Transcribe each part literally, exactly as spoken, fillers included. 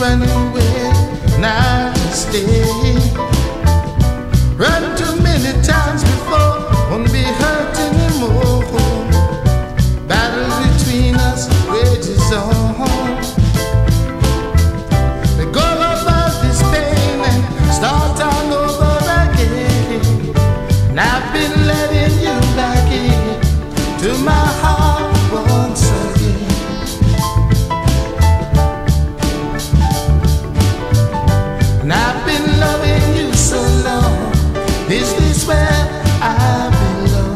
run away, now I stay. Run too many times before, won't be hurt anymore. Battle between us rages on. We go over this pain and start all over again. And I've been letting you back in to my heart once again. And I've been loving you so long. Is this where I belong?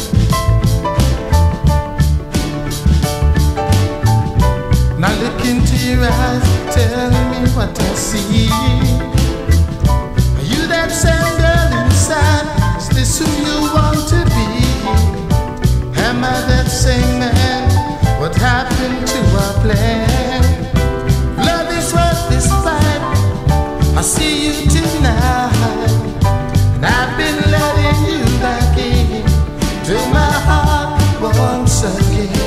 Now look into your eyes, tell me what I see. Are you that same girl inside? Is this who you want to be? Am I that same man? What happened to our plan? Love is worth this fight. I see you tonight. And I've been letting you back in to my heart once again.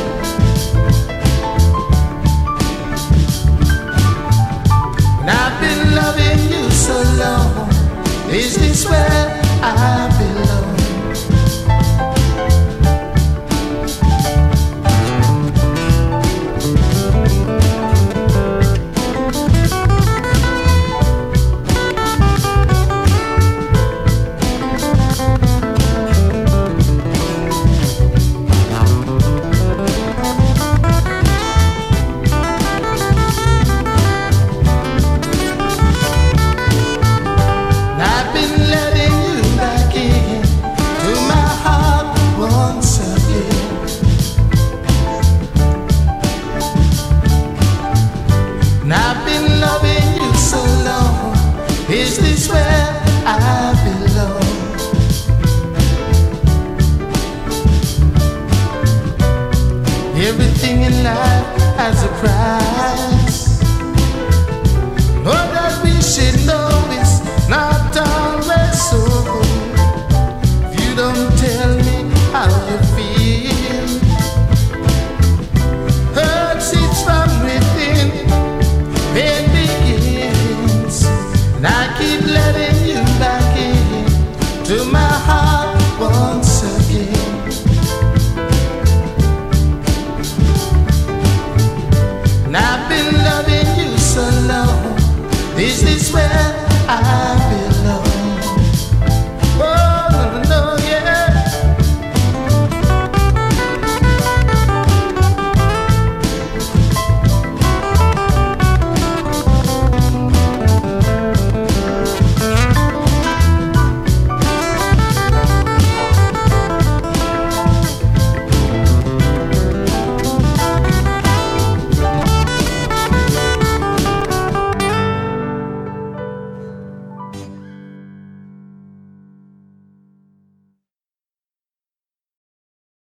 And I've been loving you so long. Is this where I belong? Is this where I belong? Everything in life has a price. All that we should know is not always so. If you don't tell me how you feel, hurt seeps from within, pain begins. And I keep letting you back in to my heart once again. And I've been loving you so long. Is this where